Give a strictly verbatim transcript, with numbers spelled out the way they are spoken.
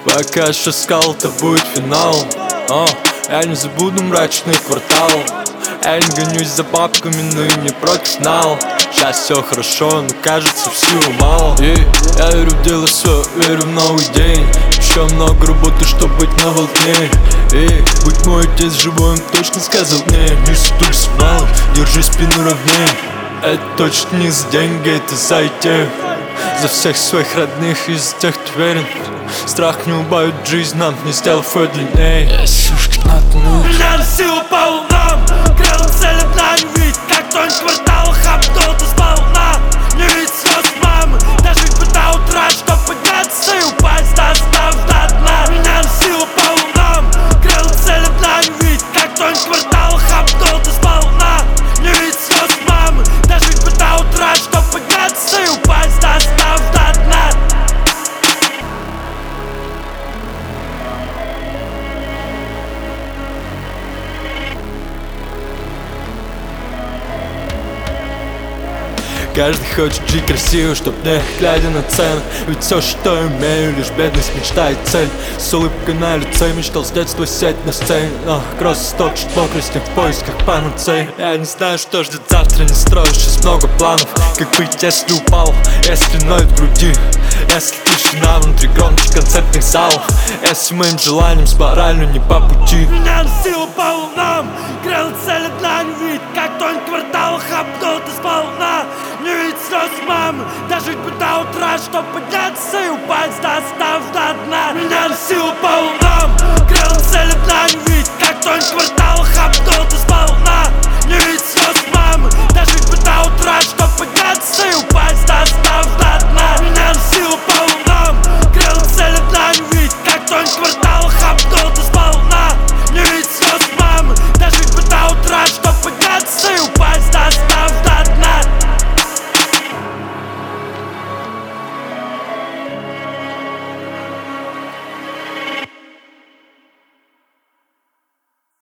Пока еще скал, это будет финал. О, я не забуду мрачный квартал. Я не гонюсь за бабками, но и не профессионал. Сейчас все хорошо, но кажется всего мало. И я верю в дело свое, верю в новый день. Еще много работы, чтобы быть на волне. И будь мой отец живой, он точно сказал мне: не сутулься мало, держи спину ровнее. Это точно не за деньги, это за идею. За всех своих родных и за тех, кто верен. Страх не убавит жизнь нам, не сделав ее длиннее. Я сюшка на тну. Меня носило по волнам, крыло цель одна, не видеть, как тонет в кварталах, обдолта сполна. Не видеть слез мамы, даже бы до утра, чтоб подняться и упасть, достав до дна. Меня носило по волнам, крыло цель одна, не видеть, как тонет в кварталах, обдолта сполна. Не видеть слез мамы, даже бы до утра, чтоб подняться и упасть, достав до дна. Каждый хочет жить красиво, чтоб не глядя на цены. Ведь все, что имею, лишь бедность, мечта и цель. С улыбкой на лице мечтал с детства сядь на сцене. Но кросс точит мокрости в поисках панацеи. Я не знаю, что ждет завтра, не строю сейчас много планов. Как быть, если упал, если ноет в груди, если тишина внутри громче концертных залов, если моим желаниям с моралью не по пути. Меня носило по волнам, крыло цель одна, не видеть, как тонет в кварталах, обдолта сполна. Не видеть слез мамы, дожить бы до утра, чтоб подняться и упасть, достав до дна. Меня носило по волнам.